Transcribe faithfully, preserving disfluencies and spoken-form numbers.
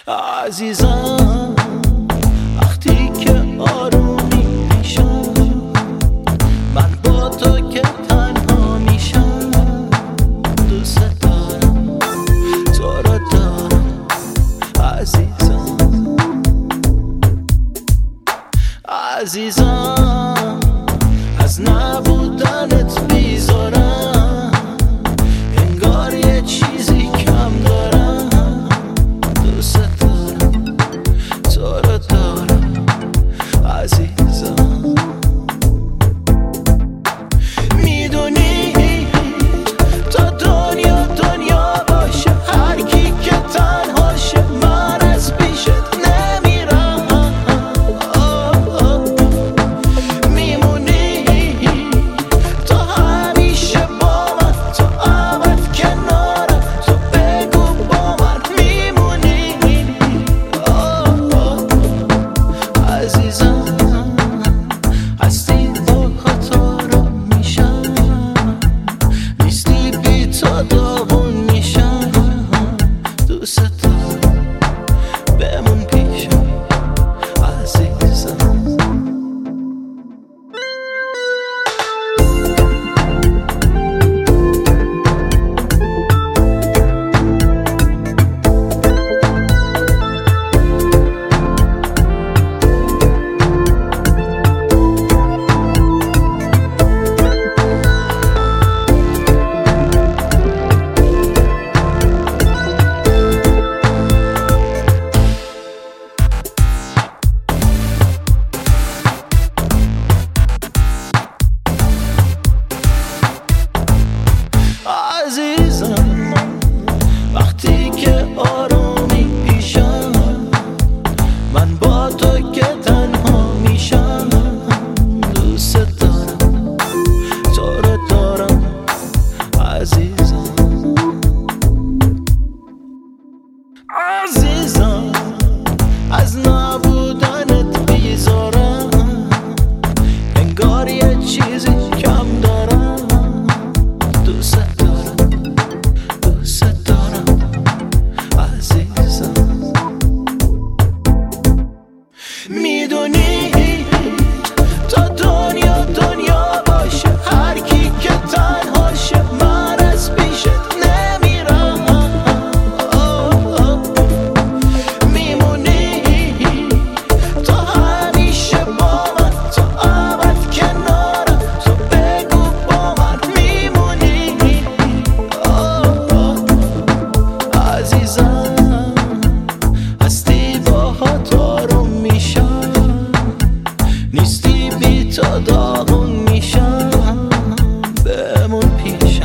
عزیزم وقتی که آرومی پیشم، من با تو که تنها میشم، دوست دارم تو رو دارم عزیزم. عزیزم از نبودنت بیزارم، انگار یه چیزی کم دارم، دوست دارم تو رو دارم عزیزم. میدونی تا دنیا دنیا باشه، هر کی که تنهاشه، من از پیشت نمیرم. میمونی تو همیشه با من، تو ابد کنارم، تو بگو با من میمونی عزیزم. هستی با خطارم میشم، نیستی بی تو داغون میشم، دوست دارم بمون پیشم عزیزم. عزیزم وقتی که آرومی پیشم، من با تو که تنها میشم، دوست دارم تو رو دارم عزیزم. عزیزم از نبودنت بیزارم، انگار یه چیزی کم دارم، دوست دارم دوست دارم عزیزم. میدونی تا دنیا دنیا باشه، هر کی که تنهاشه، من از پیشت نمیرم. میمونی تو همیشه با من، تو ابد کنارم، تو بگو با من میمونی عزیزم. هستی با خطارم میشم، نیستی بی تو داغون میشم، بمون پیشم